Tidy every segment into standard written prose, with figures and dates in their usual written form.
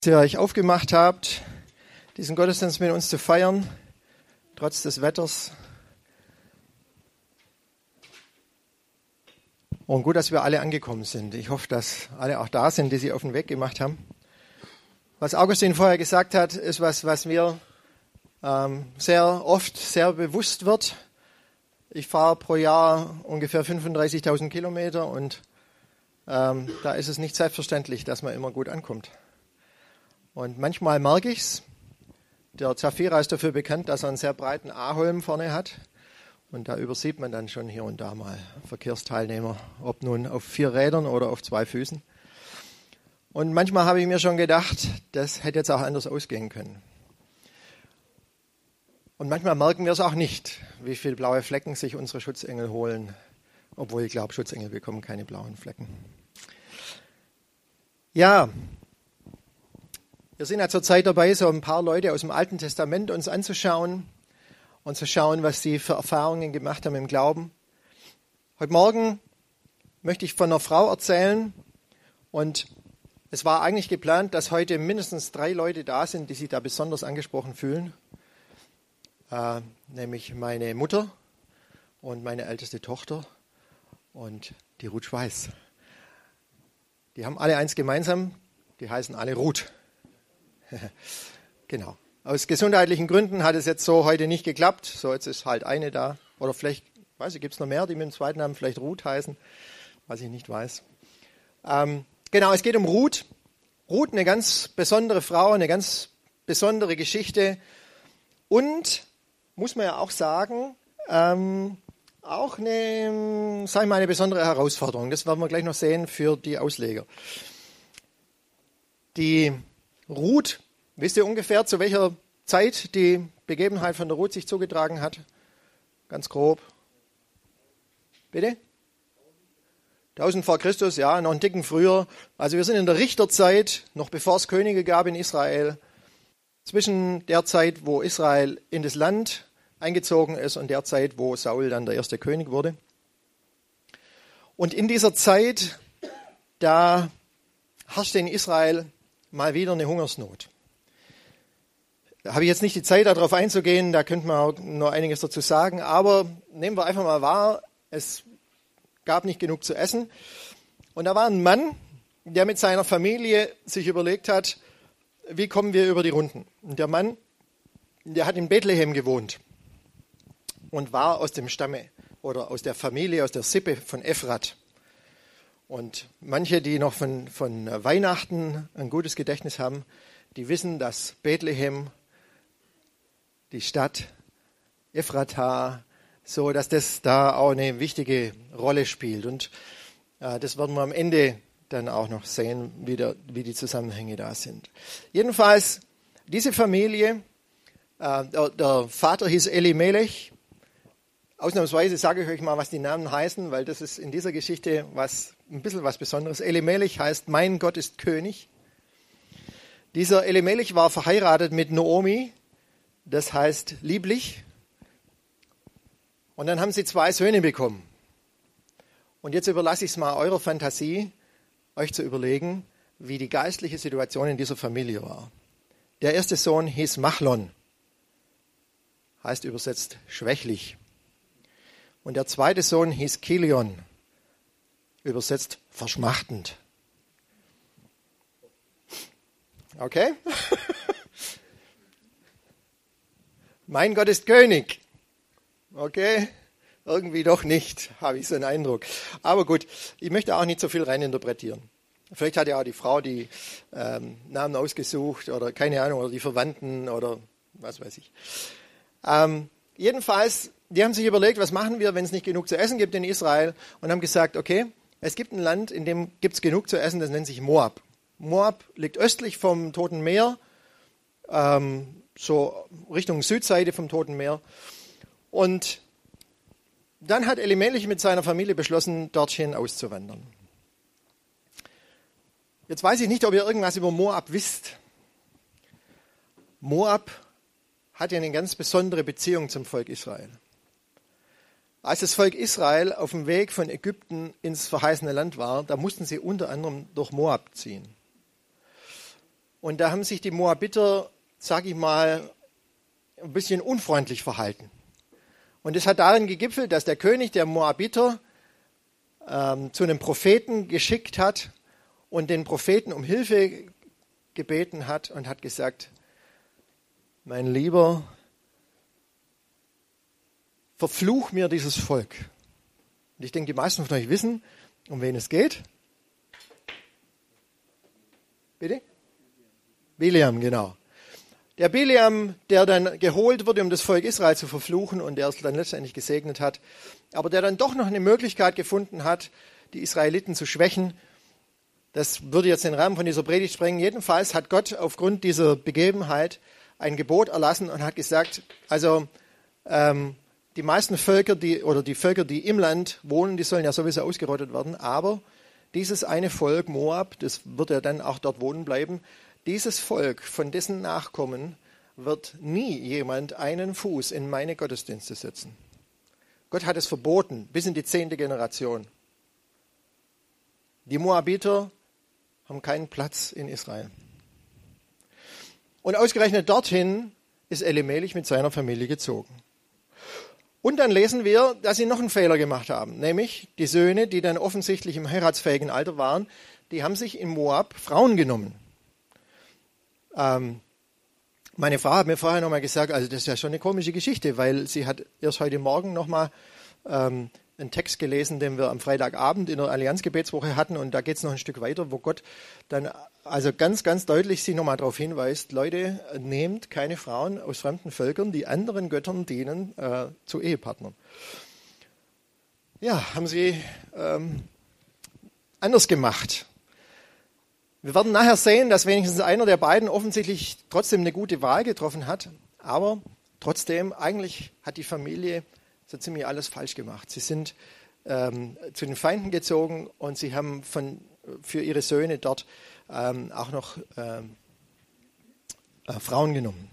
Dass ihr euch aufgemacht habt, diesen Gottesdienst mit uns zu feiern, trotz des Wetters. Und gut, dass wir alle angekommen sind. Ich hoffe, dass alle auch da sind, die sich auf den Weg gemacht haben. Was Augustin vorher gesagt hat, ist was mir sehr oft sehr bewusst wird. Ich fahre pro Jahr ungefähr 35.000 Kilometer und da ist es nicht selbstverständlich, dass man immer gut ankommt. Und manchmal merke ich's. Der Zafira ist dafür bekannt, dass er einen sehr breiten A-Holm vorne hat. Und da übersieht man dann schon hier und da mal Verkehrsteilnehmer, ob nun auf 4 Rädern oder auf 2 Füßen. Und manchmal habe ich mir schon gedacht, das hätte jetzt auch anders ausgehen können. Und manchmal merken wir es auch nicht, wie viele blaue Flecken sich unsere Schutzengel holen. Obwohl ich glaube, Schutzengel bekommen keine blauen Flecken. Ja, wir sind ja zurzeit dabei, so ein paar Leute aus dem Alten Testament uns anzuschauen und zu schauen, was sie für Erfahrungen gemacht haben im Glauben. Heute Morgen möchte ich von einer Frau erzählen und es war eigentlich geplant, dass heute mindestens 3 Leute da sind, die sich da besonders angesprochen fühlen. Nämlich meine Mutter und meine älteste Tochter und die Ruth Schweiß. Die haben alle eins gemeinsam, die heißen alle Ruth. Genau. Aus gesundheitlichen Gründen hat es jetzt so heute nicht geklappt. So, jetzt ist halt eine da. Oder vielleicht, weiß ich, gibt es noch mehr, die mit dem zweiten Namen vielleicht Ruth heißen. Was ich nicht weiß. Genau, es geht um Ruth. Ruth, eine ganz besondere Frau, eine ganz besondere Geschichte. Und, muss man ja auch sagen, auch eine, sag ich mal, eine besondere Herausforderung. Das werden wir gleich noch sehen für die Ausleger. Die Ruth, wisst ihr ungefähr, zu welcher Zeit die Begebenheit von der Ruth sich zugetragen hat? Ganz grob. Bitte? 1000 vor Christus, ja, noch einen Ticken früher. Also wir sind in der Richterzeit, noch bevor es Könige gab in Israel. Zwischen der Zeit, wo Israel in das Land eingezogen ist und der Zeit, wo Saul dann der erste König wurde. Und in dieser Zeit, da herrschte in Israel mal wieder eine Hungersnot. Da habe ich jetzt nicht die Zeit, darauf einzugehen, da könnte man auch noch einiges dazu sagen, aber nehmen wir einfach mal wahr, es gab nicht genug zu essen. Und da war ein Mann, der mit seiner Familie sich überlegt hat, wie kommen wir über die Runden. Und der Mann, der hat in Bethlehem gewohnt und war aus dem Stamme oder aus der Familie, aus der Sippe von Ephrat. Und manche, die noch von Weihnachten ein gutes Gedächtnis haben, die wissen, dass Bethlehem, die Stadt Ephrata, so dass das da auch eine wichtige Rolle spielt. Und das werden wir am Ende dann auch noch sehen, wie die Zusammenhänge da sind. Jedenfalls, diese Familie, der Vater hieß Elimelech. Ausnahmsweise sage ich euch mal, was die Namen heißen, weil das ist in dieser Geschichte ein bisschen was Besonderes. Elimelech heißt, mein Gott ist König. Dieser Elimelech war verheiratet mit Naomi, das heißt lieblich. Und dann haben sie 2 Söhne bekommen. Und jetzt überlasse ich es mal eurer Fantasie, euch zu überlegen, wie die geistliche Situation in dieser Familie war. Der erste Sohn hieß Machlon, heißt übersetzt schwächlich. Und der zweite Sohn hieß Kilion, übersetzt verschmachtend. Okay? Mein Gott ist König. Okay? Irgendwie doch nicht, habe ich so einen Eindruck. Aber gut, ich möchte auch nicht so viel reininterpretieren. Vielleicht hat ja auch die Frau die Namen ausgesucht oder keine Ahnung, oder die Verwandten oder was weiß ich. Jedenfalls, die haben sich überlegt, was machen wir, wenn es nicht genug zu essen gibt in Israel, und haben gesagt, okay, es gibt ein Land, in dem gibt es genug zu essen, das nennt sich Moab. Moab liegt östlich vom Toten Meer, so Richtung Südseite vom Toten Meer. Und dann hat Elimelech mit seiner Familie beschlossen, dorthin auszuwandern. Jetzt weiß ich nicht, ob ihr irgendwas über Moab wisst. Moab hat ja eine ganz besondere Beziehung zum Volk Israel. Als das Volk Israel auf dem Weg von Ägypten ins verheißene Land war, da mussten sie unter anderem durch Moab ziehen. Und da haben sich die Moabiter, sage ich mal, ein bisschen unfreundlich verhalten. Und es hat darin gegipfelt, dass der König der Moabiter zu einem Propheten geschickt hat und den Propheten um Hilfe gebeten hat und hat gesagt, mein Lieber, verfluch mir dieses Volk. Und ich denke, die meisten von euch wissen, um wen es geht. Bitte? Bileam, genau. Der Bileam, der dann geholt wurde, um das Volk Israel zu verfluchen und der es dann letztendlich gesegnet hat, aber der dann doch noch eine Möglichkeit gefunden hat, die Israeliten zu schwächen. Das würde jetzt den Rahmen von dieser Predigt sprengen. Jedenfalls hat Gott aufgrund dieser Begebenheit ein Gebot erlassen und hat gesagt, also die meisten Völker, die Völker, die im Land wohnen, die sollen ja sowieso ausgerottet werden, aber dieses eine Volk, Moab, das wird ja dann auch dort wohnen bleiben, dieses Volk, von dessen Nachkommen, wird nie jemand einen Fuß in meine Gottesdienste setzen. Gott hat es verboten, bis in die 10. Generation. Die Moabiter haben keinen Platz in Israel. Und ausgerechnet dorthin ist Elimelech mit seiner Familie gezogen. Und dann lesen wir, dass sie noch einen Fehler gemacht haben, nämlich die Söhne, die dann offensichtlich im heiratsfähigen Alter waren, die haben sich in Moab Frauen genommen. Meine Frau hat mir vorher nochmal gesagt, also das ist ja schon eine komische Geschichte, weil sie hat erst heute Morgen nochmal einen Text gelesen, den wir am Freitagabend in der Allianzgebetswoche hatten, und da geht es noch ein Stück weiter, wo Gott dann also ganz, ganz deutlich sie nochmal darauf hinweist, Leute, nehmt keine Frauen aus fremden Völkern, die anderen Göttern dienen, zu Ehepartnern. Ja, haben sie anders gemacht. Wir werden nachher sehen, dass wenigstens einer der beiden offensichtlich trotzdem eine gute Wahl getroffen hat, aber trotzdem, eigentlich hat die Familie so ziemlich alles falsch gemacht. Sie sind zu den Feinden gezogen und sie haben für ihre Söhne dort auch noch Frauen genommen.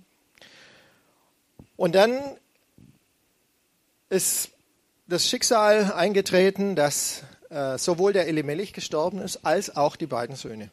Und dann ist das Schicksal eingetreten, dass sowohl der Elimelech gestorben ist, als auch die beiden Söhne.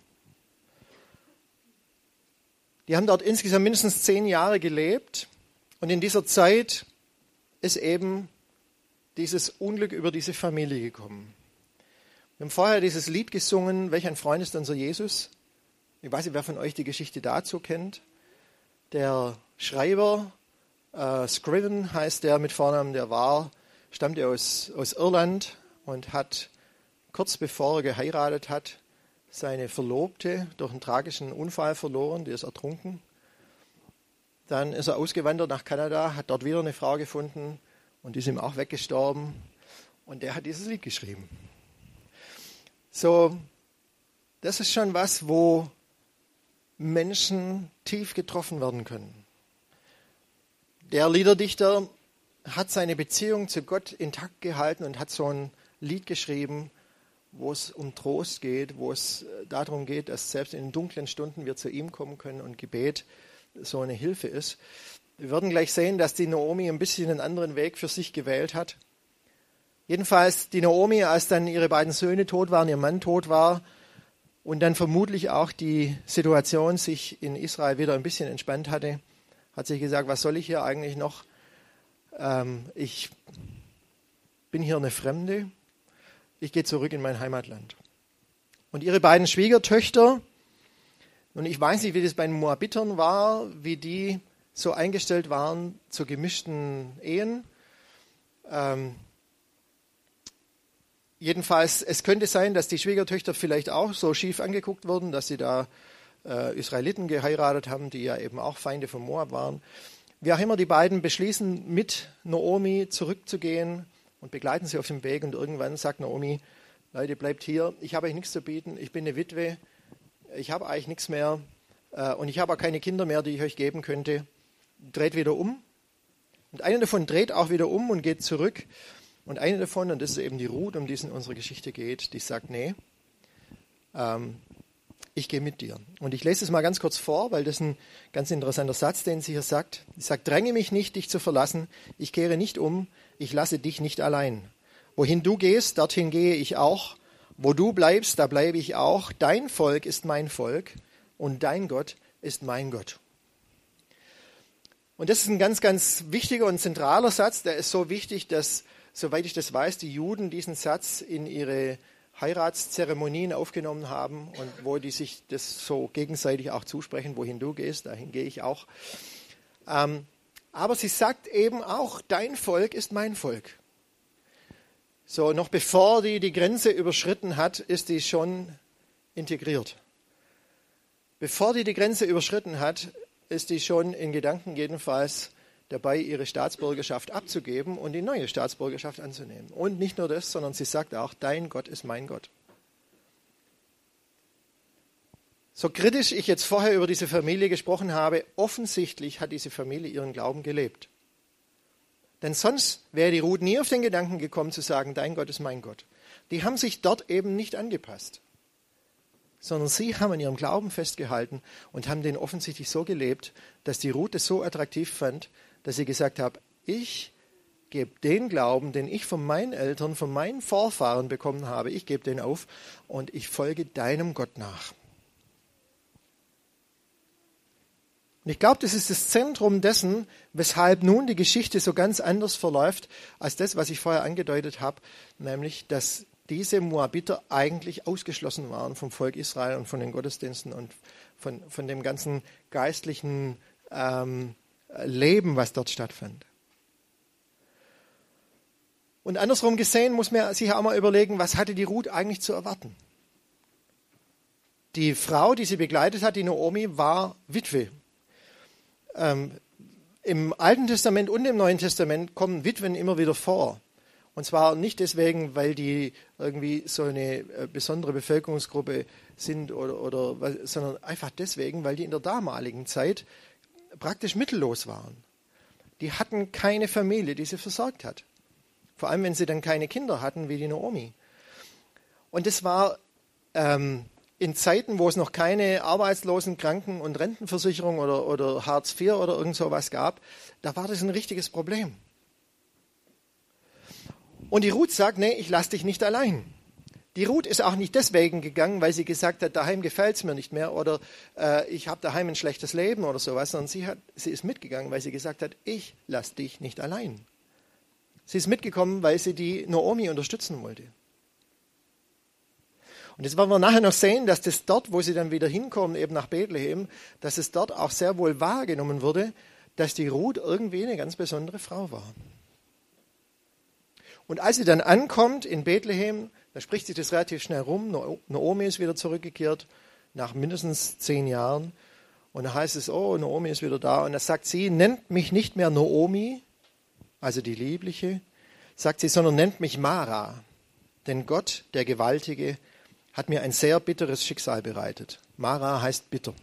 Die haben dort insgesamt mindestens 10 Jahre gelebt und in dieser Zeit ist eben dieses Unglück über diese Familie gekommen. Wir haben vorher dieses Lied gesungen, welch ein Freund ist unser Jesus. Ich weiß nicht, wer von euch die Geschichte dazu kennt. Der Schreiber, Scriven heißt der mit Vornamen, stammte aus Irland und hat kurz bevor er geheiratet hat, seine Verlobte durch einen tragischen Unfall verloren, die ist ertrunken. Dann ist er ausgewandert nach Kanada, hat dort wieder eine Frau gefunden und die ist ihm auch weggestorben. Und der hat dieses Lied geschrieben. So, das ist schon was, wo Menschen tief getroffen werden können. Der Liederdichter hat seine Beziehung zu Gott intakt gehalten und hat so ein Lied geschrieben, wo es um Trost geht, wo es darum geht, dass selbst in dunklen Stunden wir zu ihm kommen können und Gebet so eine Hilfe ist. Wir werden gleich sehen, dass die Naomi ein bisschen einen anderen Weg für sich gewählt hat. Jedenfalls die Naomi, als dann ihre beiden Söhne tot waren, ihr Mann tot war und dann vermutlich auch die Situation sich in Israel wieder ein bisschen entspannt hatte, hat sich gesagt, was soll ich hier eigentlich noch? Ich bin hier eine Fremde. Ich gehe zurück in mein Heimatland. Und ihre beiden Schwiegertöchter, und ich weiß nicht, wie das bei den Moabitern war, wie die so eingestellt waren zu gemischten Ehen. Jedenfalls, es könnte sein, dass die Schwiegertöchter vielleicht auch so schief angeguckt wurden, dass sie da Israeliten geheiratet haben, die ja eben auch Feinde von Moab waren. Wie auch immer, die beiden beschließen, mit Naomi zurückzugehen und begleiten sie auf dem Weg. Und irgendwann sagt Naomi, Leute, bleibt hier, ich habe euch nichts zu bieten, ich bin eine Witwe, ich habe eigentlich nichts mehr und ich habe auch keine Kinder mehr, die ich euch geben könnte. Dreht wieder um. Und eine davon dreht auch wieder um und geht zurück. Und eine davon, und das ist eben die Ruth, um die es in unserer Geschichte geht, die sagt, nee, ich gehe mit dir. Und ich lese es mal ganz kurz vor, weil das ist ein ganz interessanter Satz, den sie hier sagt. Sie sagt, dränge mich nicht, dich zu verlassen. Ich kehre nicht um. Ich lasse dich nicht allein. Wohin du gehst, dorthin gehe ich auch. Wo du bleibst, da bleibe ich auch. Dein Volk ist mein Volk und dein Gott ist mein Gott. Und das ist ein ganz, ganz wichtiger und zentraler Satz. Der ist so wichtig, dass, soweit ich das weiß, die Juden diesen Satz in ihre Heiratszeremonien aufgenommen haben und wo die sich das so gegenseitig auch zusprechen, wohin du gehst, dahin gehe ich auch. Aber sie sagt eben auch, dein Volk ist mein Volk. So, noch bevor die Grenze überschritten hat, ist die schon integriert. Bevor die Grenze überschritten hat, ist die schon in Gedanken jedenfalls dabei, ihre Staatsbürgerschaft abzugeben und die neue Staatsbürgerschaft anzunehmen. Und nicht nur das, sondern sie sagt auch, dein Gott ist mein Gott. So kritisch ich jetzt vorher über diese Familie gesprochen habe, offensichtlich hat diese Familie ihren Glauben gelebt. Denn sonst wäre die Ruth nie auf den Gedanken gekommen zu sagen, dein Gott ist mein Gott. Die haben sich dort eben nicht angepasst, sondern sie haben an ihrem Glauben festgehalten und haben den offensichtlich so gelebt, dass die Ruth es so attraktiv fand, dass sie gesagt hat, ich gebe den Glauben, den ich von meinen Eltern, von meinen Vorfahren bekommen habe, ich gebe den auf und ich folge deinem Gott nach. Und ich glaube, das ist das Zentrum dessen, weshalb nun die Geschichte so ganz anders verläuft, als das, was ich vorher angedeutet habe, nämlich, dass diese Moabiter eigentlich ausgeschlossen waren vom Volk Israel und von den Gottesdiensten und von dem ganzen geistlichen Leben, was dort stattfand. Und andersrum gesehen muss man sich auch mal überlegen, was hatte die Ruth eigentlich zu erwarten? Die Frau, die sie begleitet hat, die Naomi, war Witwe. Im Alten Testament und im Neuen Testament kommen Witwen immer wieder vor. Und zwar nicht deswegen, weil die irgendwie so eine besondere Bevölkerungsgruppe sind, sondern einfach deswegen, weil die in der damaligen Zeit praktisch mittellos waren. Die hatten keine Familie, die sie versorgt hat. Vor allem, wenn sie dann keine Kinder hatten, wie die Naomi. Und das war in Zeiten, wo es noch keine Arbeitslosen-, Kranken- und Rentenversicherung oder Hartz IV oder irgend sowas gab, da war das ein richtiges Problem. Und die Ruth sagt, nee, ich lasse dich nicht allein. Die Ruth ist auch nicht deswegen gegangen, weil sie gesagt hat, daheim gefällt es mir nicht mehr oder ich habe daheim ein schlechtes Leben oder sowas, sondern sie ist mitgegangen, weil sie gesagt hat, ich lasse dich nicht allein. Sie ist mitgekommen, weil sie die Naomi unterstützen wollte. Und jetzt werden wir nachher noch sehen, dass das dort, wo sie dann wieder hinkommen, eben nach Bethlehem, dass es dort auch sehr wohl wahrgenommen wurde, dass die Ruth irgendwie eine ganz besondere Frau war. Und als sie dann ankommt in Bethlehem, da spricht sich das relativ schnell rum, Naomi ist wieder zurückgekehrt, nach mindestens 10 Jahren. Und da heißt es, oh, Naomi ist wieder da. Und da sagt sie, nennt mich nicht mehr Naomi, also die Liebliche, sagt sie, sondern nennt mich Mara. Denn Gott, der Gewaltige, hat mir ein sehr bitteres Schicksal bereitet. Mara heißt bitter.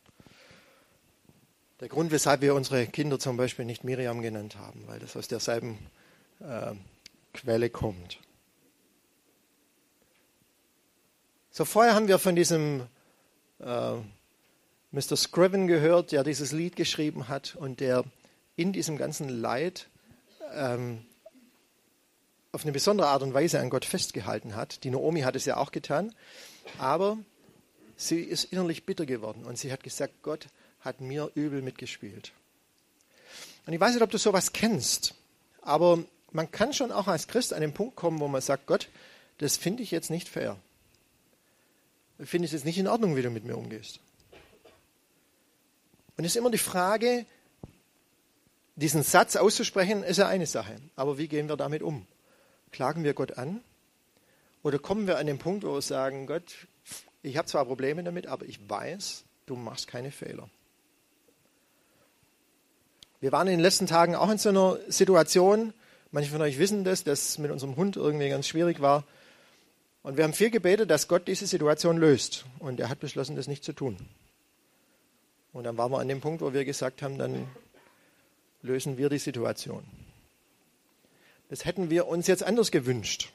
Der Grund, weshalb wir unsere Kinder zum Beispiel nicht Miriam genannt haben, weil das aus derselben Quelle kommt. So, vorher haben wir von diesem Mr. Scriven gehört, der dieses Lied geschrieben hat und der in diesem ganzen Leid auf eine besondere Art und Weise an Gott festgehalten hat. Die Naomi hat es ja auch getan, aber sie ist innerlich bitter geworden und sie hat gesagt, Gott hat mir übel mitgespielt. Und ich weiß nicht, ob du sowas kennst, aber man kann schon auch als Christ an den Punkt kommen, wo man sagt, Gott, das finde ich jetzt nicht fair. Ich finde es jetzt nicht in Ordnung, wie du mit mir umgehst. Und es ist immer die Frage, diesen Satz auszusprechen, ist ja eine Sache. Aber wie gehen wir damit um? Klagen wir Gott an? Oder kommen wir an den Punkt, wo wir sagen, Gott, ich habe zwar Probleme damit, aber ich weiß, du machst keine Fehler. Wir waren in den letzten Tagen auch in so einer Situation, manche von euch wissen das mit unserem Hund irgendwie ganz schwierig war. Und wir haben viel gebetet, dass Gott diese Situation löst. Und er hat beschlossen, das nicht zu tun. Und dann waren wir an dem Punkt, wo wir gesagt haben, dann lösen wir die Situation. Das hätten wir uns jetzt anders gewünscht.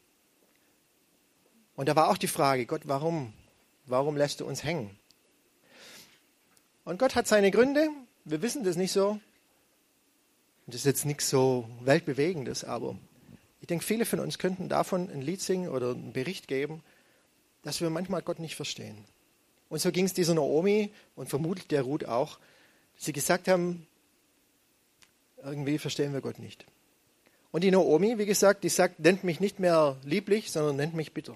Und da war auch die Frage, Gott, warum lässt du uns hängen? Und Gott hat seine Gründe, wir wissen das nicht so. Das ist jetzt nichts so Weltbewegendes, aber ich denke, viele von uns könnten davon ein Lied singen oder einen Bericht geben, dass wir manchmal Gott nicht verstehen. Und so ging es dieser Naomi und vermutlich der Ruth auch, dass sie gesagt haben, irgendwie verstehen wir Gott nicht. Und die Naomi, wie gesagt, die sagt, nennt mich nicht mehr lieblich, sondern nennt mich bitter.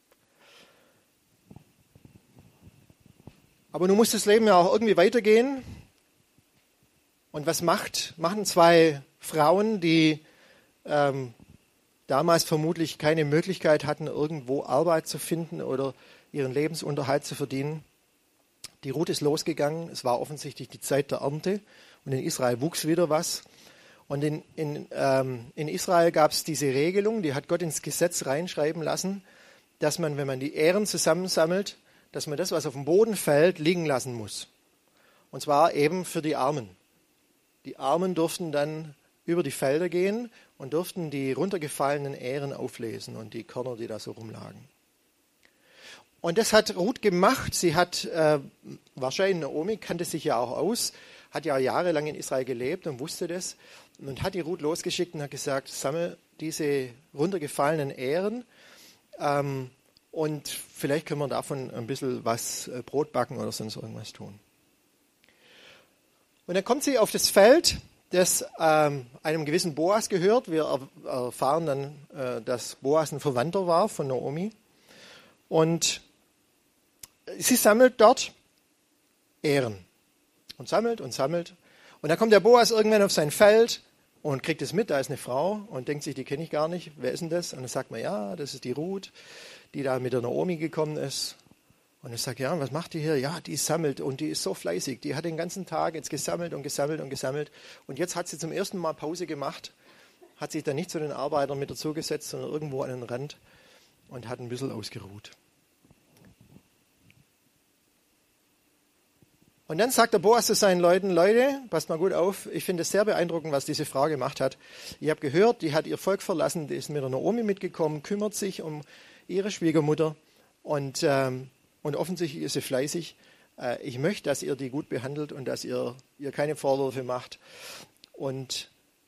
Aber nun muss das Leben ja auch irgendwie weitergehen. Und was machen zwei Frauen, die damals vermutlich keine Möglichkeit hatten, irgendwo Arbeit zu finden oder ihren Lebensunterhalt zu verdienen? Die Ruth ist losgegangen. Es war offensichtlich die Zeit der Ernte. Und in Israel wuchs wieder was. Und in Israel gab es diese Regelung, die hat Gott ins Gesetz reinschreiben lassen, dass man, wenn man die Ähren zusammensammelt, dass man das, was auf dem Boden fällt, liegen lassen muss. Und zwar eben für die Armen. Die Armen durften dann über die Felder gehen und durften die runtergefallenen Ähren auflesen und die Körner, die da so rumlagen. Und das hat Ruth gemacht. Sie hat, wahrscheinlich Naomi kannte sich ja auch aus, hat ja jahrelang in Israel gelebt und wusste das. Und hat die Ruth losgeschickt und hat gesagt, sammel diese runtergefallenen Ähren und vielleicht können wir davon ein bisschen was Brot backen oder sonst irgendwas tun. Und dann kommt sie auf das Feld, das einem gewissen Boas gehört. Wir erfahren dann, dass Boas ein Verwandter war von Naomi. Und sie sammelt dort Ähren und sammelt und sammelt. Und dann kommt der Boas irgendwann auf sein Feld und kriegt es mit, da ist eine Frau und denkt sich, die kenne ich gar nicht, wer ist denn das? Und dann sagt man, ja, das ist die Ruth, die da mit der Naomi gekommen ist. Und er sagt, ja, was macht die hier? Ja, die sammelt und die ist so fleißig. Die hat den ganzen Tag jetzt gesammelt und gesammelt und gesammelt. Und jetzt hat sie zum ersten Mal Pause gemacht, hat sich dann nicht zu den Arbeitern mit dazugesetzt, sondern irgendwo an den Rand und hat ein bisschen ausgeruht. Und dann sagt der Boas zu seinen Leuten, Leute, passt mal gut auf, ich finde es sehr beeindruckend, was diese Frau gemacht hat. Ich habe gehört, die hat ihr Volk verlassen, die ist mit der Naomi mitgekommen, kümmert sich um ihre Schwiegermutter und offensichtlich ist sie fleißig. Ich möchte, dass ihr die gut behandelt und dass ihr keine Vorwürfe macht. Und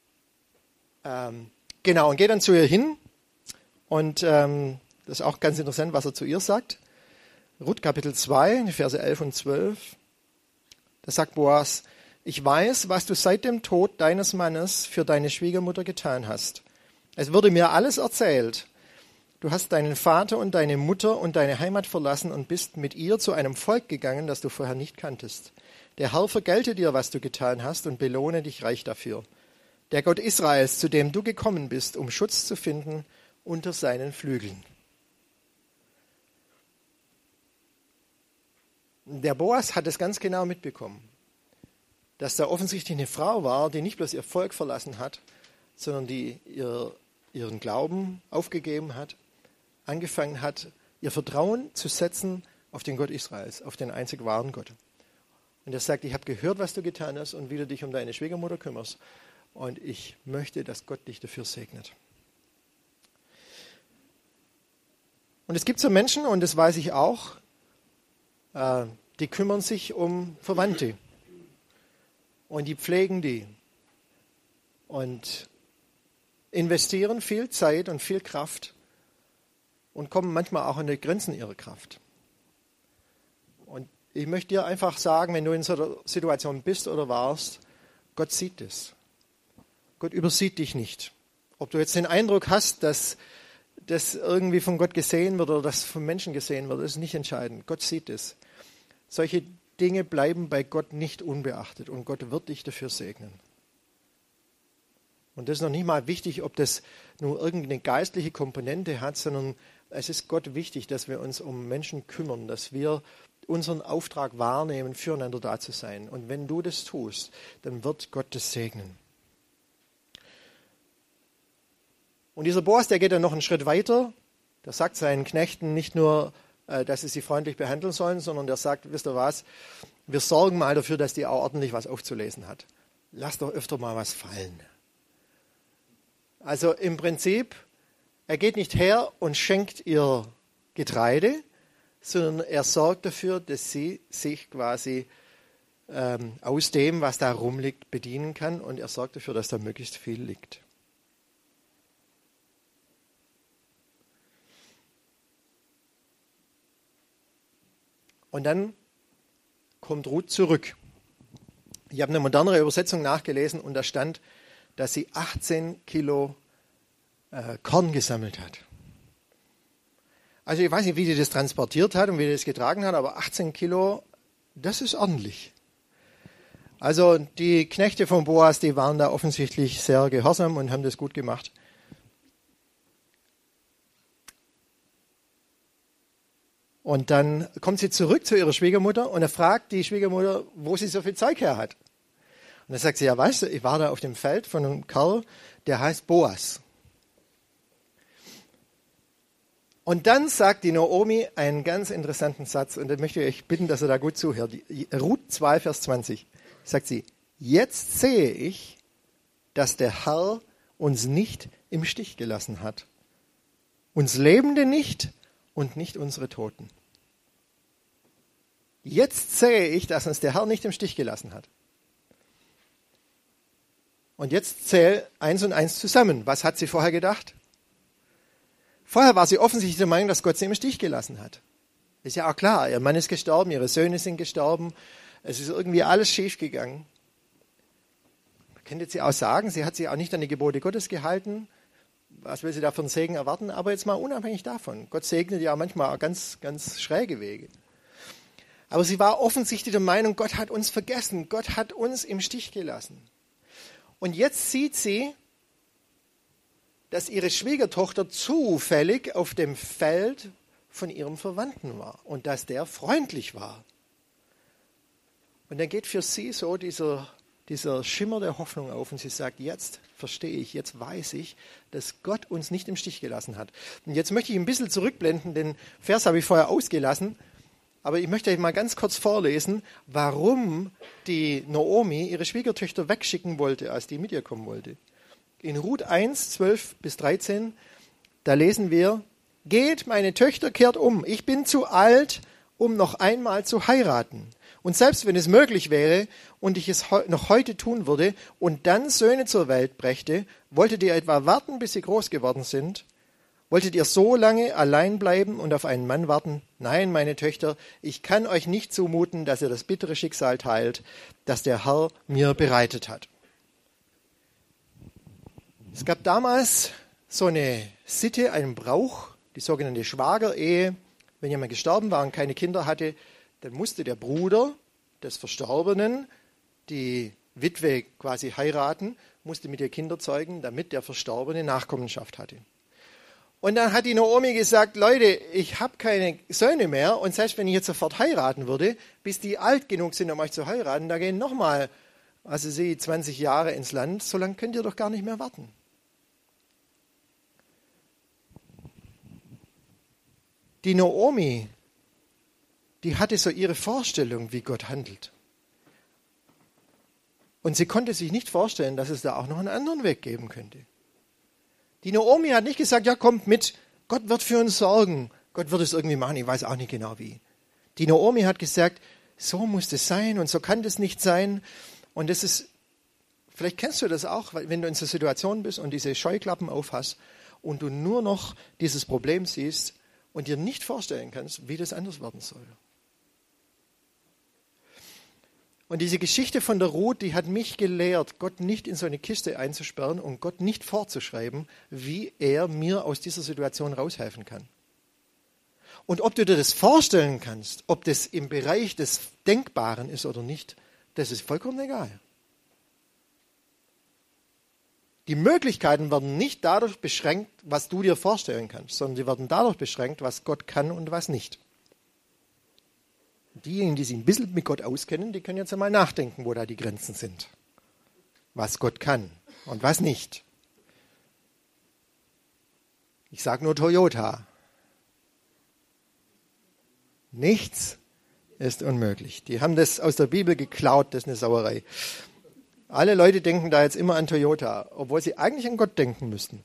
genau, und geht dann zu ihr hin. Und das ist auch ganz interessant, was er zu ihr sagt. Ruth Kapitel 2, Verse 11 und 12. Da sagt Boas, ich weiß, was du seit dem Tod deines Mannes für deine Schwiegermutter getan hast. Es wurde mir alles erzählt. Du hast deinen Vater und deine Mutter und deine Heimat verlassen und bist mit ihr zu einem Volk gegangen, das du vorher nicht kanntest. Der Herr vergelte dir, was du getan hast, und belohne dich reich dafür. Der Gott Israels, zu dem du gekommen bist, um Schutz zu finden unter seinen Flügeln. Der Boas hat es ganz genau mitbekommen, dass da offensichtlich eine Frau war, die nicht bloß ihr Volk verlassen hat, sondern die ihren Glauben aufgegeben hat, angefangen hat, ihr Vertrauen zu setzen auf den Gott Israels, auf den einzig wahren Gott. Und er sagt, ich habe gehört, was du getan hast und wie du dich um deine Schwiegermutter kümmerst. Und ich möchte, dass Gott dich dafür segnet. Und es gibt so Menschen, und das weiß ich auch, die kümmern sich um Verwandte. Und die pflegen die. Und investieren viel Zeit und viel Kraft und kommen manchmal auch an die Grenzen ihrer Kraft. Und ich möchte dir einfach sagen, wenn du in so einer Situation bist oder warst, Gott sieht es. Gott übersieht dich nicht. Ob du jetzt den Eindruck hast, dass das irgendwie von Gott gesehen wird oder das von Menschen gesehen wird, ist nicht entscheidend. Gott sieht es. Solche Dinge bleiben bei Gott nicht unbeachtet und Gott wird dich dafür segnen. Und das ist noch nicht mal wichtig, ob das nur irgendeine geistliche Komponente hat, sondern es ist Gott wichtig, dass wir uns um Menschen kümmern, dass wir unseren Auftrag wahrnehmen, füreinander da zu sein. Und wenn du das tust, dann wird Gott das segnen. Und dieser Boas, der geht dann noch einen Schritt weiter. Der sagt seinen Knechten nicht nur, dass sie freundlich behandeln sollen, sondern der sagt, wisst ihr was, wir sorgen mal dafür, dass die auch ordentlich was aufzulesen hat. Lass doch öfter mal was fallen. Also im Prinzip, er geht nicht her und schenkt ihr Getreide, sondern er sorgt dafür, dass sie sich quasi aus dem, was da rumliegt, bedienen kann und er sorgt dafür, dass da möglichst viel liegt. Und dann kommt Ruth zurück. Ich habe eine modernere Übersetzung nachgelesen und da stand, dass sie 18 Kilo Korn gesammelt hat. Also ich weiß nicht, wie sie das transportiert hat und wie sie das getragen hat, aber 18 Kilo, das ist ordentlich. Also die Knechte von Boas, die waren da offensichtlich sehr gehorsam und haben das gut gemacht. Und dann kommt sie zurück zu ihrer Schwiegermutter und er fragt die Schwiegermutter, wo sie so viel Zeug her hat. Und dann sagt sie, ja weißt du, ich war da auf dem Feld von einem Kerl, der heißt Boas. Und dann sagt die Naomi einen ganz interessanten Satz und da möchte ich euch bitten, dass ihr da gut zuhört. Ruth 2, Vers 20 sagt sie, jetzt sehe ich, dass der Herr uns nicht im Stich gelassen hat. Uns Lebende nicht und nicht unsere Toten. Jetzt sehe ich, dass uns der Herr nicht im Stich gelassen hat. Und jetzt zähl 1 und 1 zusammen. Was hat sie vorher gedacht? Vorher war sie offensichtlich der Meinung, dass Gott sie im Stich gelassen hat. Ist ja auch klar, ihr Mann ist gestorben, ihre Söhne sind gestorben. Es ist irgendwie alles schief gegangen. Man könnte sie auch sagen, sie hat sich auch nicht an die Gebote Gottes gehalten. Was will sie da für einen Segen erwarten? Aber jetzt mal unabhängig davon. Gott segnet ja manchmal auch ganz, ganz schräge Wege. Aber sie war offensichtlich der Meinung, Gott hat uns vergessen. Gott hat uns im Stich gelassen. Und jetzt sieht sie, dass ihre Schwiegertochter zufällig auf dem Feld von ihrem Verwandten war und dass der freundlich war. Und dann geht für sie so dieser Schimmer der Hoffnung auf und sie sagt, jetzt verstehe ich, jetzt weiß ich, dass Gott uns nicht im Stich gelassen hat. Und jetzt möchte ich ein bisschen zurückblenden, den Vers habe ich vorher ausgelassen, aber ich möchte euch mal ganz kurz vorlesen, warum die Naomi ihre Schwiegertöchter wegschicken wollte, als die mit ihr kommen wollte. In Ruth 1, 12 bis 13, da lesen wir, geht, meine Töchter, kehrt um, ich bin zu alt, um noch einmal zu heiraten. Und selbst wenn es möglich wäre und ich es noch heute tun würde und dann Söhne zur Welt brächte, wolltet ihr etwa warten, bis sie groß geworden sind? Wolltet ihr so lange allein bleiben und auf einen Mann warten? Nein, meine Töchter, ich kann euch nicht zumuten, dass ihr das bittere Schicksal teilt, das der Herr mir bereitet hat. Es gab damals so eine Sitte, einen Brauch, die sogenannte Schwagerehe. Wenn jemand gestorben war und keine Kinder hatte, dann musste der Bruder des Verstorbenen die Witwe quasi heiraten, musste mit ihr Kinder zeugen, damit der Verstorbene Nachkommenschaft hatte. Und dann hat die Naomi gesagt, Leute, ich habe keine Söhne mehr und selbst wenn ich jetzt sofort heiraten würde, bis die alt genug sind, um euch zu heiraten, da gehen nochmal, also sie 20 Jahre ins Land, so lange könnt ihr doch gar nicht mehr warten. Die Naomi, die hatte so ihre Vorstellung, wie Gott handelt. Und sie konnte sich nicht vorstellen, dass es da auch noch einen anderen Weg geben könnte. Die Naomi hat nicht gesagt, ja kommt mit, Gott wird für uns sorgen. Gott wird es irgendwie machen, ich weiß auch nicht genau wie. Die Naomi hat gesagt, so muss es sein und so kann das nicht sein. Und das ist, vielleicht kennst du das auch, wenn du in so Situationen bist und diese Scheuklappen aufhast und du nur noch dieses Problem siehst und dir nicht vorstellen kannst, wie das anders werden soll. Und diese Geschichte von der Ruth, die hat mich gelehrt, Gott nicht in so eine Kiste einzusperren und Gott nicht vorzuschreiben, wie er mir aus dieser Situation raushelfen kann. Und ob du dir das vorstellen kannst, ob das im Bereich des Denkbaren ist oder nicht, das ist vollkommen egal. Die Möglichkeiten werden nicht dadurch beschränkt, was du dir vorstellen kannst, sondern sie werden dadurch beschränkt, was Gott kann und was nicht. Diejenigen, die sich ein bisschen mit Gott auskennen, die können jetzt einmal nachdenken, wo da die Grenzen sind. Was Gott kann und was nicht. Ich sage nur Toyota. Nichts ist unmöglich. Die haben das aus der Bibel geklaut, das ist eine Sauerei. Alle Leute denken da jetzt immer an Toyota, obwohl sie eigentlich an Gott denken müssten.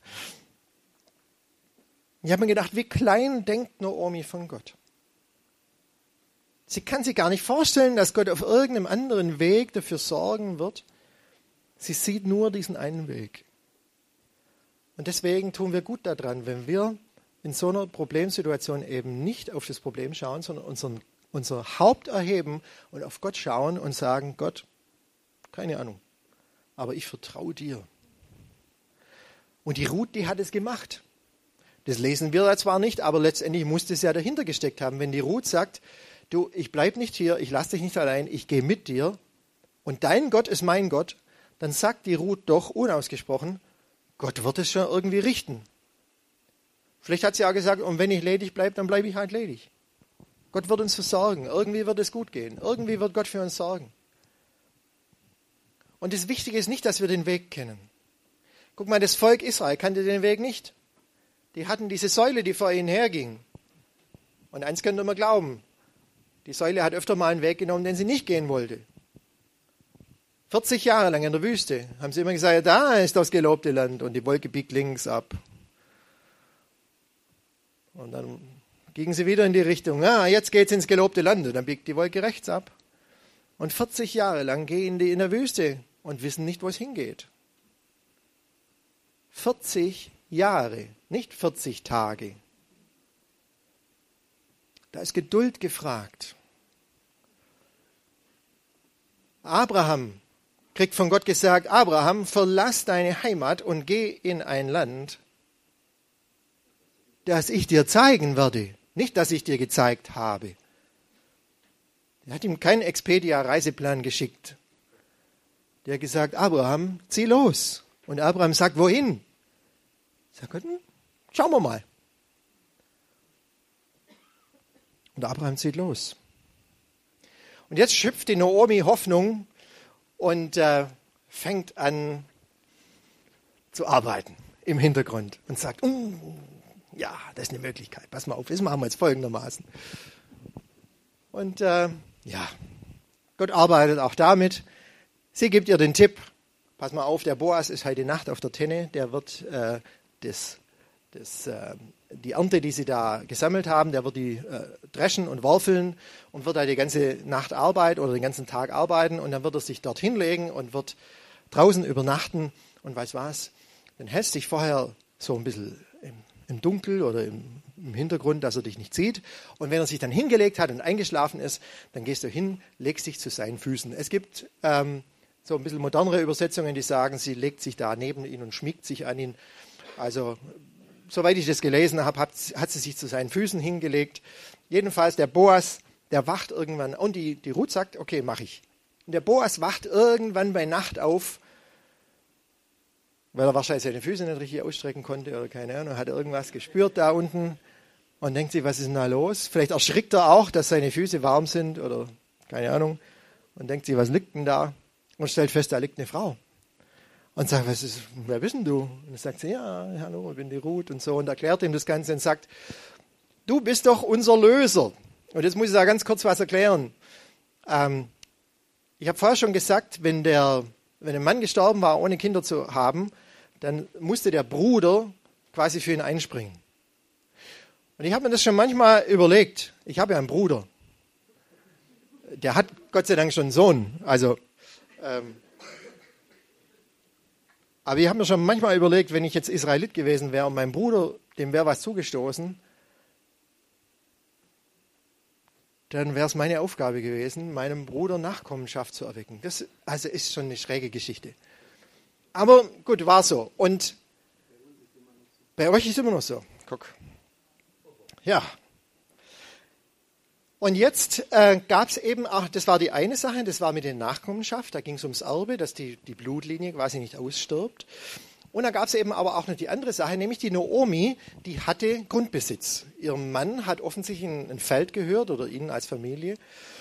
Ich habe mir gedacht, wie klein denkt Naomi von Gott. Sie kann sich gar nicht vorstellen, dass Gott auf irgendeinem anderen Weg dafür sorgen wird. Sie sieht nur diesen einen Weg. Und deswegen tun wir gut daran, wenn wir in so einer Problemsituation eben nicht auf das Problem schauen, sondern unseren unser Haupt erheben und auf Gott schauen und sagen, Gott, keine Ahnung, aber ich vertraue dir. Und die Ruth, die hat es gemacht. Das lesen wir zwar nicht, aber letztendlich musste es ja dahinter gesteckt haben. Wenn die Ruth sagt, du, ich bleibe nicht hier, ich lasse dich nicht allein, ich gehe mit dir und dein Gott ist mein Gott, dann sagt die Ruth doch unausgesprochen, Gott wird es schon irgendwie richten. Vielleicht hat sie auch gesagt, und wenn ich ledig bleibe, dann bleibe ich halt ledig. Gott wird uns versorgen, irgendwie wird es gut gehen, irgendwie wird Gott für uns sorgen. Und das Wichtige ist nicht, dass wir den Weg kennen. Guck mal, das Volk Israel kannte den Weg nicht. Die hatten diese Säule, die vor ihnen herging. Und eins könnt ihr mir glauben, die Säule hat öfter mal einen Weg genommen, den sie nicht gehen wollte. 40 Jahre lang in der Wüste haben sie immer gesagt, da ist das gelobte Land und die Wolke biegt links ab. Und dann gingen sie wieder in die Richtung, jetzt geht es ins gelobte Land und dann biegt die Wolke rechts ab. Und 40 Jahre lang gehen die in der Wüste und wissen nicht, wo es hingeht. 40 Jahre, nicht 40 Tage. Da ist Geduld gefragt. Abraham kriegt von Gott gesagt, Abraham, verlass deine Heimat und geh in ein Land, das ich dir zeigen werde, nicht, dass ich dir gezeigt habe. Er hat ihm keinen Expedia-Reiseplan geschickt. Der hat gesagt, Abraham, zieh los. Und Abraham sagt, wohin? Sagt Gott, schauen wir mal. Und Abraham zieht los. Und jetzt schöpft die Naomi Hoffnung und fängt an zu arbeiten im Hintergrund und sagt, ja, das ist eine Möglichkeit. Pass mal auf, das machen wir jetzt folgendermaßen. Und Gott arbeitet auch damit. Sie gibt ihr den Tipp, pass mal auf, der Boas ist heute Nacht auf der Tenne, der wird die Ernte, die sie da gesammelt haben, der wird die dreschen und worfeln und wird da die ganze Nacht arbeiten oder den ganzen Tag arbeiten und dann wird er sich dort hinlegen und wird draußen übernachten und weiß was, dann hältst dich vorher so ein bisschen im Dunkel oder im Hintergrund, dass er dich nicht sieht. Und wenn er sich dann hingelegt hat und eingeschlafen ist, dann gehst du hin, legst dich zu seinen Füßen. Es gibt so ein bisschen modernere Übersetzungen, die sagen, sie legt sich da neben ihn und schmiegt sich an ihn. Also, soweit ich das gelesen habe, hat sie sich zu seinen Füßen hingelegt. Jedenfalls der Boas, der wacht irgendwann, und die Ruth sagt, okay, mach ich. Und der Boas wacht irgendwann bei Nacht auf, weil er wahrscheinlich seine Füße nicht richtig ausstrecken konnte oder keine Ahnung, hat irgendwas gespürt da unten und denkt sich, was ist denn da los? Vielleicht erschrickt er auch, dass seine Füße warm sind oder keine Ahnung und denkt sich, was liegt denn da? Und stellt fest, da liegt eine Frau. Und sagt, wer bist denn du? Und dann sagt sie, ja, hallo, ich bin die Ruth und so und erklärt ihm das Ganze und sagt, du bist doch unser Löser. Und jetzt muss ich da ganz kurz was erklären. Ich habe vorher schon gesagt, wenn ein Mann gestorben war, ohne Kinder zu haben, dann musste der Bruder quasi für ihn einspringen. Und ich habe mir das schon manchmal überlegt. Ich habe ja einen Bruder. Der hat Gott sei Dank schon einen Sohn. Aber ich habe mir schon manchmal überlegt, wenn ich jetzt Israelit gewesen wäre und mein Bruder, dem wäre was zugestoßen, dann wäre es meine Aufgabe gewesen, meinem Bruder Nachkommenschaft zu erwecken. Das ist schon eine schräge Geschichte. Aber gut, war so. Und bei euch ist es immer noch so. Guck. Ja. Und jetzt gab es eben auch, das war die eine Sache, das war mit der Nachkommenschaft, da ging es ums Erbe, dass die Blutlinie quasi nicht ausstirbt. Und dann gab es eben aber auch noch die andere Sache, nämlich die Naomi, die hatte Grundbesitz. Ihrem Mann hat offensichtlich ein Feld gehört oder ihnen als Familie.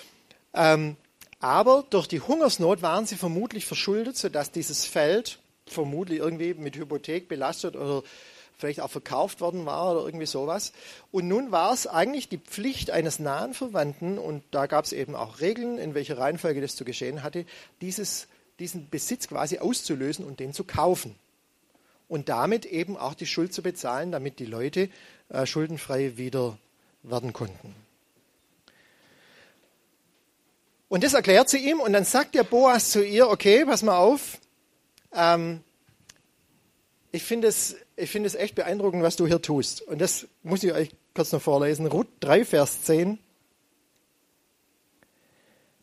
Aber durch die Hungersnot waren sie vermutlich verschuldet, sodass dieses Feld vermutlich irgendwie mit Hypothek belastet oder vielleicht auch verkauft worden war oder irgendwie sowas. Und nun war es eigentlich die Pflicht eines nahen Verwandten, und da gab es eben auch Regeln, in welcher Reihenfolge das zu geschehen hatte, diesen Besitz quasi auszulösen und den zu kaufen. Und damit eben auch die Schuld zu bezahlen, damit die Leute schuldenfrei wieder werden konnten. Und das erklärt sie ihm und dann sagt der Boas zu ihr, okay, pass mal auf, ich finde es echt beeindruckend, was du hier tust. Und das muss ich euch kurz noch vorlesen. Ruth 3, Vers 10.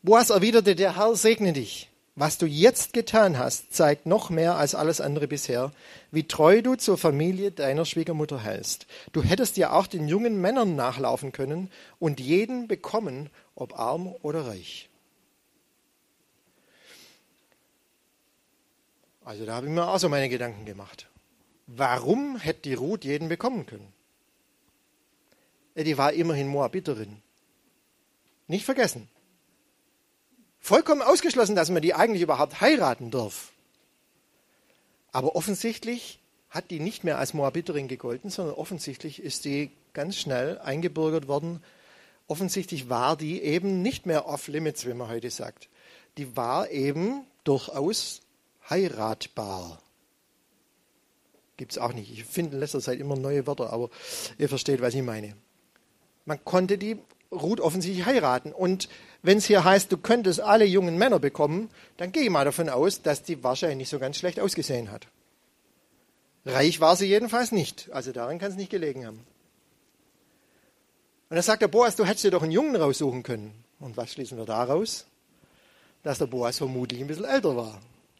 Boas erwiderte, der Herr segne dich. Was du jetzt getan hast, zeigt noch mehr als alles andere bisher, wie treu du zur Familie deiner Schwiegermutter hältst. Du hättest ja auch den jungen Männern nachlaufen können und jeden bekommen, ob arm oder reich. Also da habe ich mir auch so meine Gedanken gemacht. Warum hätte die Ruth jeden bekommen können? Die war immerhin Moabiterin. Nicht vergessen. Vollkommen ausgeschlossen, dass man die eigentlich überhaupt heiraten darf. Aber offensichtlich hat die nicht mehr als Moabiterin gegolten, sondern offensichtlich ist die ganz schnell eingebürgert worden. Offensichtlich war die eben nicht mehr off-limits, wie man heute sagt. Die war eben durchaus heiratbar. Gibt es auch nicht. Ich finde in letzter Zeit immer neue Wörter, aber ihr versteht, was ich meine. Man konnte die Ruth offensichtlich heiraten. Und wenn es hier heißt, du könntest alle jungen Männer bekommen, dann gehe ich mal davon aus, dass die wahrscheinlich nicht so ganz schlecht ausgesehen hat. Reich war sie jedenfalls nicht. Also daran kann es nicht gelegen haben. Und dann sagt der Boas, du hättest dir doch einen Jungen raussuchen können. Und was schließen wir daraus? Dass der Boas vermutlich ein bisschen älter war.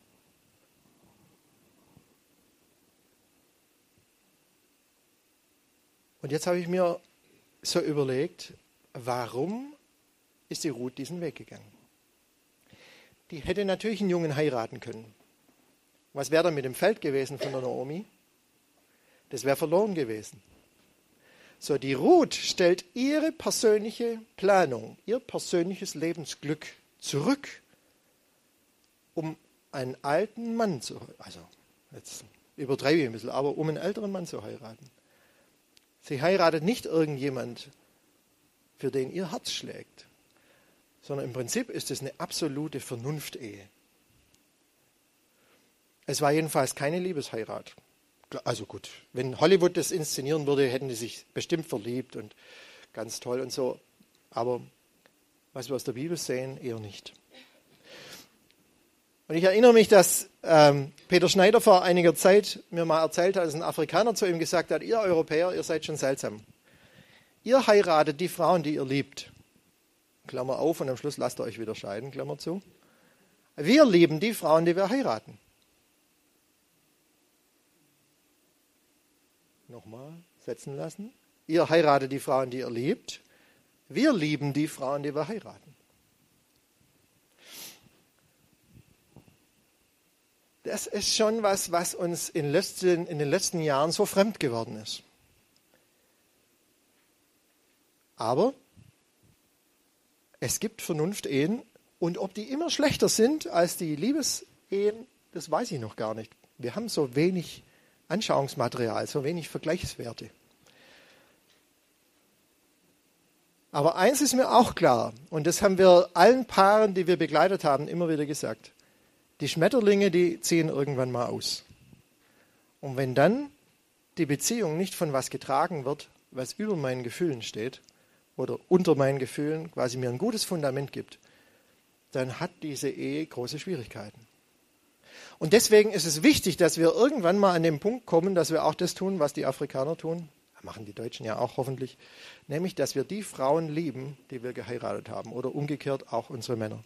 Und jetzt habe ich mir so überlegt, warum ist die Ruth diesen Weg gegangen? Die hätte natürlich einen Jungen heiraten können. Was wäre dann mit dem Feld gewesen von der Naomi? Das wäre verloren gewesen. So, die Ruth stellt ihre persönliche Planung, ihr persönliches Lebensglück zurück, um einen alten Mann zu heiraten. Also, jetzt übertreibe ich ein bisschen, aber um einen älteren Mann zu heiraten. Sie heiratet nicht irgendjemand, für den ihr Herz schlägt, sondern im Prinzip ist es eine absolute Vernunftehe. Es war jedenfalls keine Liebesheirat. Also gut, wenn Hollywood das inszenieren würde, hätten die sich bestimmt verliebt und ganz toll und so. Aber was wir aus der Bibel sehen, eher nicht. Und ich erinnere mich, dass Peter Schneider vor einiger Zeit mir mal erzählt hat, dass ein Afrikaner zu ihm gesagt hat, ihr Europäer, ihr seid schon seltsam. Ihr heiratet die Frauen, die ihr liebt. Klammer auf und am Schluss lasst ihr euch wieder scheiden, Klammer zu. Wir lieben die Frauen, die wir heiraten. Nochmal setzen lassen. Ihr heiratet die Frauen, die ihr liebt. Wir lieben die Frauen, die wir heiraten. Das ist schon was uns in den letzten Jahren so fremd geworden ist. Aber es gibt Vernunftehen und ob die immer schlechter sind als die Liebesehen, das weiß ich noch gar nicht. Wir haben so wenig Anschauungsmaterial, so wenig Vergleichswerte. Aber eins ist mir auch klar, und das haben wir allen Paaren, die wir begleitet haben, immer wieder gesagt. Die Schmetterlinge, die ziehen irgendwann mal aus. Und wenn dann die Beziehung nicht von was getragen wird, was über meinen Gefühlen steht, oder unter meinen Gefühlen quasi mir ein gutes Fundament gibt, dann hat diese Ehe große Schwierigkeiten. Und deswegen ist es wichtig, dass wir irgendwann mal an den Punkt kommen, dass wir auch das tun, was die Afrikaner tun, machen die Deutschen ja auch hoffentlich, nämlich, dass wir die Frauen lieben, die wir geheiratet haben oder umgekehrt auch unsere Männer.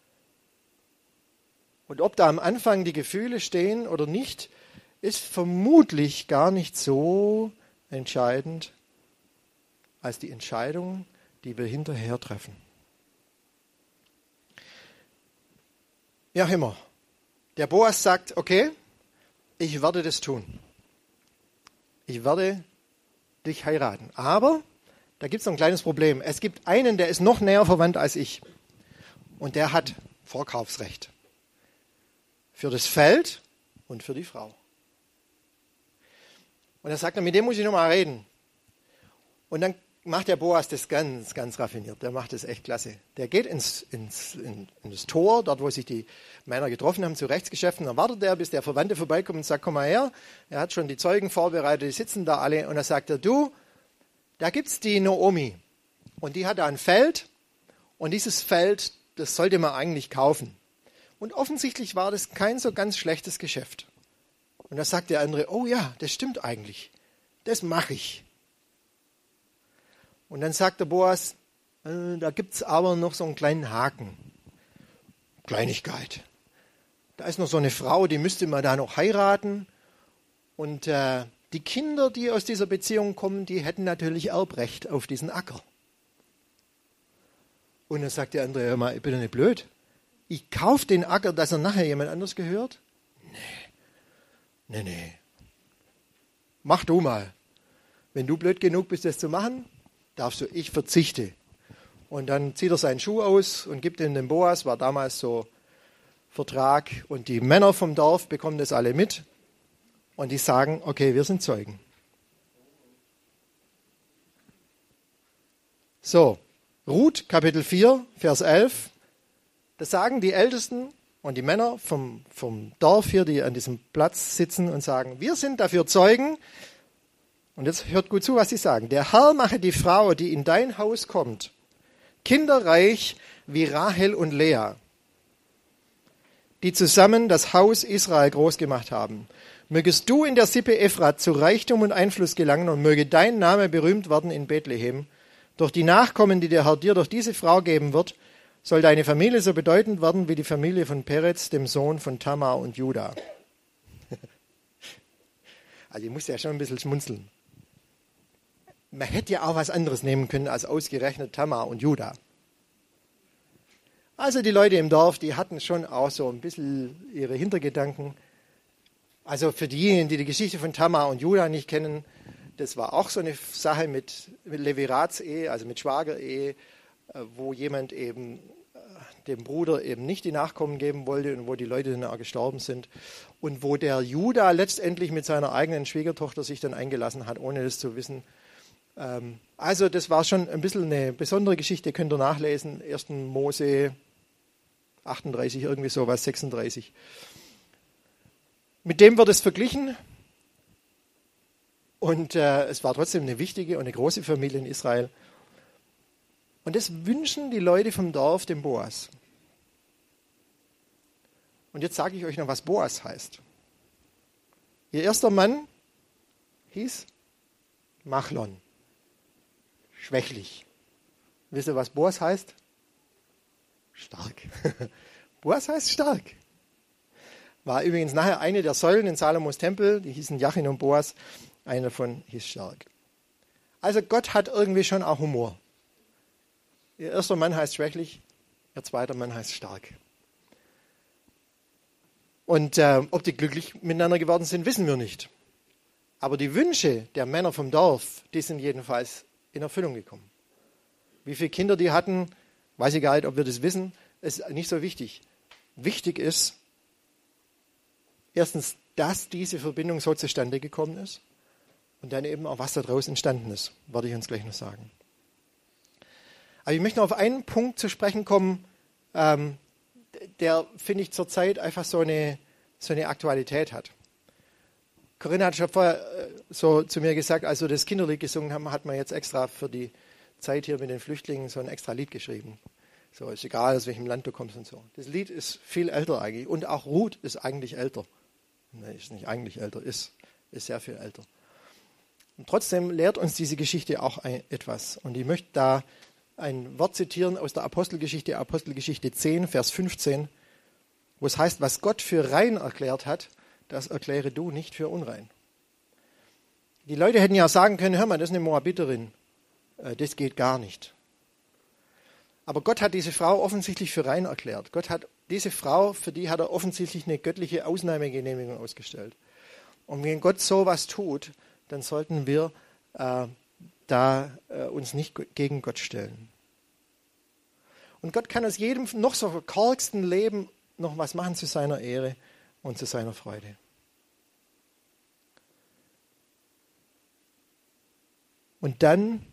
Und ob da am Anfang die Gefühle stehen oder nicht, ist vermutlich gar nicht so entscheidend als die Entscheidung, die wir hinterher treffen. Ja, immer. Der Boas sagt, okay, ich werde das tun. Ich werde dich heiraten. Aber da gibt es noch ein kleines Problem. Es gibt einen, der ist noch näher verwandt als ich. Und der hat Vorkaufsrecht. Für das Feld und für die Frau. Und er sagt, mit dem muss ich noch mal reden. Und dann macht der Boas das ganz, ganz raffiniert. Der macht das echt klasse. Der geht in das Tor, dort wo sich die Männer getroffen haben, zu Rechtsgeschäften. Dann wartet er, bis der Verwandte vorbeikommt und sagt, komm mal her. Er hat schon die Zeugen vorbereitet, die sitzen da alle. Und dann sagt er, du, da gibt's die Naomi. Und die hat da ein Feld. Und dieses Feld, das sollte man eigentlich kaufen. Und offensichtlich war das kein so ganz schlechtes Geschäft. Und da sagt der andere, oh ja, das stimmt eigentlich. Das mache ich. Und dann sagt der Boas, da gibt es aber noch so einen kleinen Haken. Kleinigkeit. Da ist noch so eine Frau, die müsste man da noch heiraten. Und die Kinder, die aus dieser Beziehung kommen, die hätten natürlich Erbrecht auf diesen Acker. Und dann sagt der andere, hör mal, ich bin doch nicht blöd. Ich kaufe den Acker, dass er nachher jemand anders gehört? Nee. Mach du mal. Wenn du blöd genug bist, das zu machen, darfst du, ich verzichte. Und dann zieht er seinen Schuh aus und gibt ihn dem Boas, war damals so Vertrag. Und die Männer vom Dorf bekommen das alle mit. Und die sagen, okay, wir sind Zeugen. So, Ruth, Kapitel 4, Vers 11. Das sagen die Ältesten und die Männer vom Dorf hier, die an diesem Platz sitzen und sagen, wir sind dafür Zeugen. Und jetzt hört gut zu, was sie sagen. Der Herr mache die Frau, die in dein Haus kommt, kinderreich wie Rahel und Lea, die zusammen das Haus Israel groß gemacht haben. Mögest du in der Sippe Ephrat zu Reichtum und Einfluss gelangen und möge dein Name berühmt werden in Bethlehem. Durch die Nachkommen, die der Herr dir durch diese Frau geben wird, soll deine Familie so bedeutend werden wie die Familie von Perez, dem Sohn von Tamar und Juda. Also ich muss ja schon ein bisschen schmunzeln. Man hätte ja auch was anderes nehmen können als ausgerechnet Tamar und Juda. Also die Leute im Dorf, die hatten schon auch so ein bisschen ihre Hintergedanken. Also für diejenigen, die die Geschichte von Tamar und Juda nicht kennen, das war auch so eine Sache mit Leviratsehe, also mit Schwagerehe, wo jemand eben dem Bruder eben nicht die Nachkommen geben wollte und wo die Leute dann auch gestorben sind. Und wo der Juda letztendlich mit seiner eigenen Schwiegertochter sich dann eingelassen hat, ohne das zu wissen. Also das war schon ein bisschen eine besondere Geschichte, könnt ihr nachlesen, 1. Mose 38, irgendwie sowas, 36. Mit dem wird es verglichen und es war trotzdem eine wichtige und eine große Familie in Israel. Und das wünschen die Leute vom Dorf dem Boas. Und jetzt sage ich euch noch, was Boas heißt. Ihr erster Mann hieß Machlon. Schwächlich. Wisst ihr, was Boas heißt? Stark. Boas heißt stark. War übrigens nachher eine der Säulen in Salomos Tempel, die hießen Jachin und Boas. Einer davon hieß stark. Also Gott hat irgendwie schon auch Humor. Ihr erster Mann heißt schwächlich, ihr zweiter Mann heißt stark. Und ob die glücklich miteinander geworden sind, wissen wir nicht. Aber die Wünsche der Männer vom Dorf, die sind jedenfalls in Erfüllung gekommen. Wie viele Kinder die hatten, weiß ich gar nicht, ob wir das wissen, ist nicht so wichtig. Wichtig ist, erstens, dass diese Verbindung so zustande gekommen ist und dann eben auch, was daraus entstanden ist, werde ich uns gleich noch sagen. Aber ich möchte noch auf einen Punkt zu sprechen kommen, der, finde ich, zurzeit einfach so eine Aktualität hat. Corinna hat schon vorher so zu mir gesagt, als wir das Kinderlied gesungen haben, hat man jetzt extra für die Zeit hier mit den Flüchtlingen so ein extra Lied geschrieben. So, ist egal, aus welchem Land du kommst und so. Das Lied ist viel älter eigentlich. Und auch Ruth ist eigentlich älter. Nein, ist nicht eigentlich älter, ist sehr viel älter. Und trotzdem lehrt uns diese Geschichte auch etwas. Und ich möchte da ein Wort zitieren aus der Apostelgeschichte 10, Vers 15, wo es heißt, was Gott für rein erklärt hat, das erkläre du nicht für unrein. Die Leute hätten ja sagen können, hör mal, das ist eine Moabiterin, das geht gar nicht. Aber Gott hat diese Frau offensichtlich für rein erklärt. Gott hat diese Frau, für die hat er offensichtlich eine göttliche Ausnahmegenehmigung ausgestellt. Und wenn Gott sowas tut, dann sollten wir uns nicht gegen Gott stellen. Und Gott kann aus jedem noch so verkorksten Leben noch was machen zu seiner Ehre und zu seiner Freude. Und dann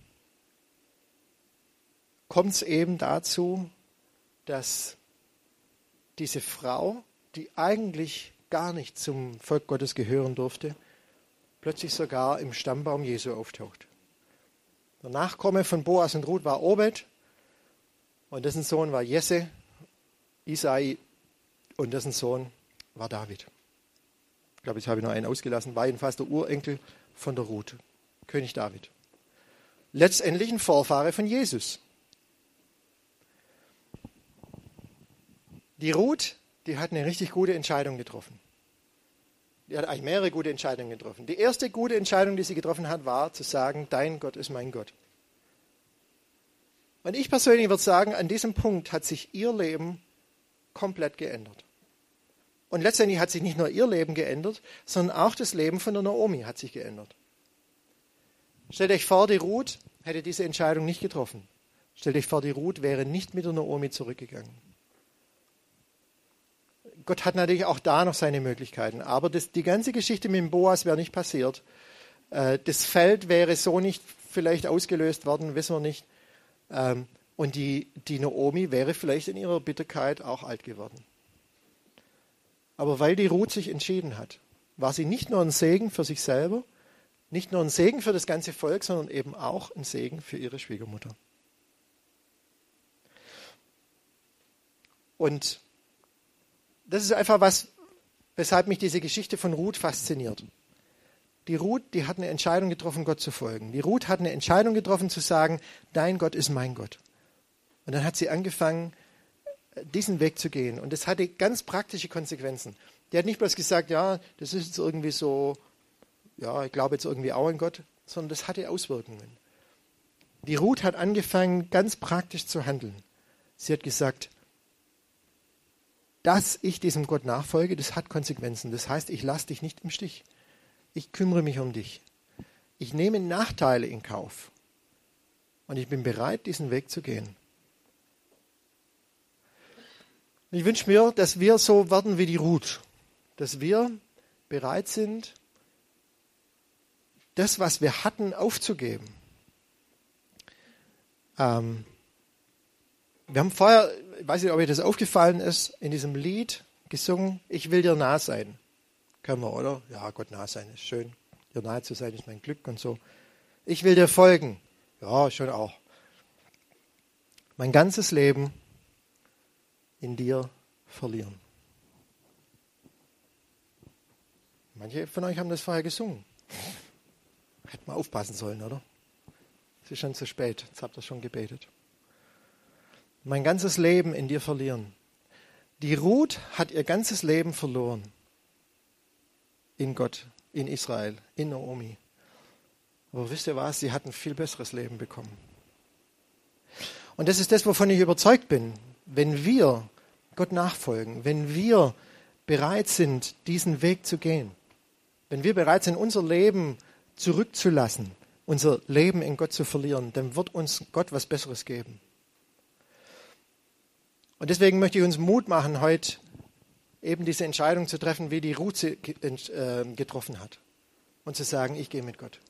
kommt es eben dazu, dass diese Frau, die eigentlich gar nicht zum Volk Gottes gehören durfte, plötzlich sogar im Stammbaum Jesu auftaucht. Der Nachkomme von Boas und Ruth war Obed und dessen Sohn war Jesse, Isai und dessen Sohn war David. Ich glaube, jetzt habe ich noch einen ausgelassen, war jedenfalls der Urenkel von der Ruth, König David. Letztendlich ein Vorfahre von Jesus. Die Ruth, die hat eine richtig gute Entscheidung getroffen. Die hat eigentlich mehrere gute Entscheidungen getroffen. Die erste gute Entscheidung, die sie getroffen hat, war zu sagen, dein Gott ist mein Gott. Und ich persönlich würde sagen, an diesem Punkt hat sich ihr Leben komplett geändert. Und letztendlich hat sich nicht nur ihr Leben geändert, sondern auch das Leben von der Naomi hat sich geändert. Stellt euch vor, die Ruth hätte diese Entscheidung nicht getroffen. Stellt euch vor, die Ruth wäre nicht mit der Naomi zurückgegangen. Gott hat natürlich auch da noch seine Möglichkeiten, aber die ganze Geschichte mit dem Boas wäre nicht passiert. Das Feld wäre so nicht vielleicht ausgelöst worden, wissen wir nicht. Und die Naomi wäre vielleicht in ihrer Bitterkeit auch alt geworden. Aber weil die Ruth sich entschieden hat, war sie nicht nur ein Segen für sich selber, nicht nur ein Segen für das ganze Volk, sondern eben auch ein Segen für ihre Schwiegermutter. Und das ist einfach was, weshalb mich diese Geschichte von Ruth fasziniert. Die Ruth, die hat eine Entscheidung getroffen, Gott zu folgen. Die Ruth hat eine Entscheidung getroffen, zu sagen, dein Gott ist mein Gott. Und dann hat sie angefangen, diesen Weg zu gehen. Und das hatte ganz praktische Konsequenzen. Die hat nicht bloß gesagt, ja, das ist jetzt irgendwie so, ja, ich glaube jetzt irgendwie auch an Gott, sondern das hatte Auswirkungen. Die Ruth hat angefangen, ganz praktisch zu handeln. Sie hat gesagt, dass ich diesem Gott nachfolge, das hat Konsequenzen. Das heißt, ich lasse dich nicht im Stich. Ich kümmere mich um dich. Ich nehme Nachteile in Kauf. Und ich bin bereit, diesen Weg zu gehen. Ich wünsche mir, dass wir so werden wie die Ruth. Dass wir bereit sind, das, was wir hatten, aufzugeben. Wir haben vorher, ich weiß nicht, ob euch das aufgefallen ist, in diesem Lied gesungen, ich will dir nah sein. Können wir, oder? Ja, Gott nah sein ist schön. Dir nahe zu sein ist mein Glück und so. Ich will dir folgen. Ja, schon auch. Mein ganzes Leben in dir verlieren. Manche von euch haben das vorher gesungen. Hätte mal aufpassen sollen, oder? Es ist schon zu spät. Jetzt habt ihr schon gebetet. Mein ganzes Leben in dir verlieren. Die Ruth hat ihr ganzes Leben verloren. In Gott, in Israel, in Naomi. Aber wisst ihr was? Sie hat ein viel besseres Leben bekommen. Und das ist das, wovon ich überzeugt bin. Wenn wir Gott nachfolgen, wenn wir bereit sind, diesen Weg zu gehen, wenn wir bereit sind, unser Leben zurückzulassen, unser Leben in Gott zu verlieren, dann wird uns Gott was Besseres geben. Und deswegen möchte ich uns Mut machen, heute eben diese Entscheidung zu treffen, wie die Ruth sie getroffen hat. Und zu sagen, ich gehe mit Gott.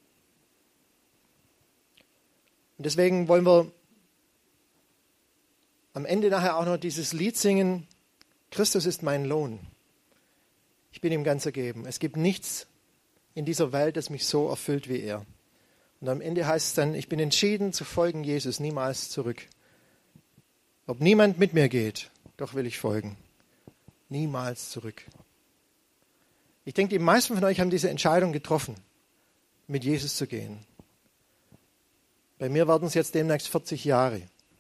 Und deswegen wollen wir am Ende nachher auch noch dieses Lied singen, Christus ist mein Lohn. Ich bin ihm ganz ergeben. Es gibt nichts in dieser Welt, das mich so erfüllt wie er. Und am Ende heißt es dann, ich bin entschieden zu folgen Jesus, niemals zurück. Ob niemand mit mir geht, doch will ich folgen. Niemals zurück. Ich denke, die meisten von euch haben diese Entscheidung getroffen, mit Jesus zu gehen. Bei mir werden es jetzt demnächst 40 Jahre.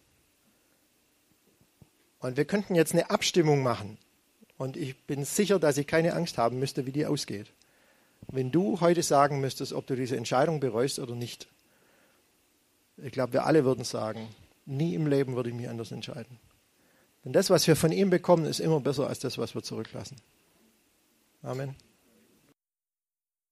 Und wir könnten jetzt eine Abstimmung machen. Und ich bin sicher, dass ich keine Angst haben müsste, wie die ausgeht. Wenn du heute sagen müsstest, ob du diese Entscheidung bereust oder nicht. Ich glaube, wir alle würden sagen, nie im Leben würde ich mich anders entscheiden. Denn das, was wir von ihm bekommen, ist immer besser als das, was wir zurücklassen. Amen.